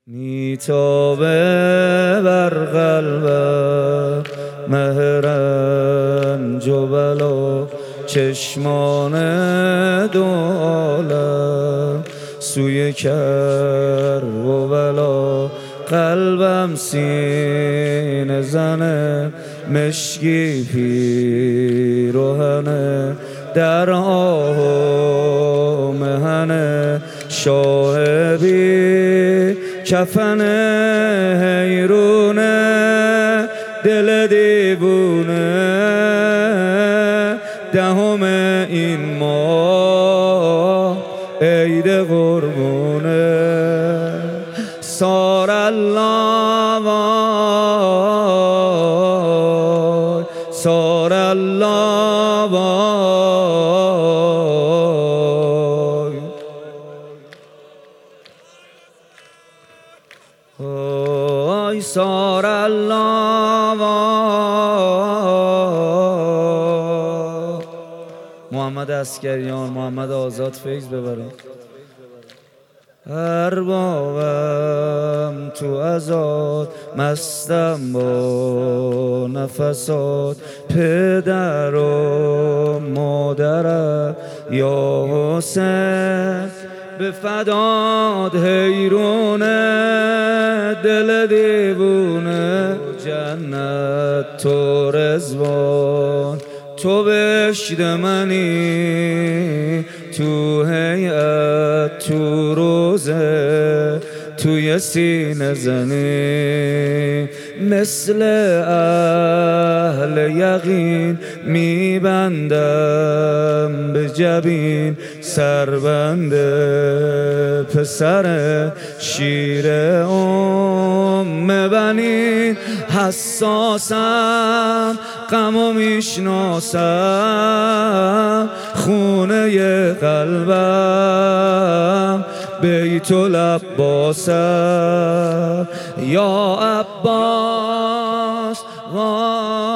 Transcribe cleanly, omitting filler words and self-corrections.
میتابه بر قلبم مهرنج و بلا، چشمان دو عالم سوی کرب و بلا. قلبم سینه زنه مشکی پیرهنه، در آه و مهنه شاه بی کفنه. حیرونه دل دیوونه دهم این ماه عید قربونه. سار الله وای سار الله وای، وای سار الله وای. محمد عسکریان، محمد آزاد فیض ببرم. اربابم تو ازاد مستم با نفسات، پدر و مادرم یا حسین به فداد. حیرونه دل دیوونه جنت تو رضوان، تو بهشت منی تو هیئت تو روزه توی سینه زنی. مثل اهل یقین میبندم به جبین، سربنده پسر شیر بنین. حساسم غمو میشناسم، خونه قلبم بیت العباسم. یا عباس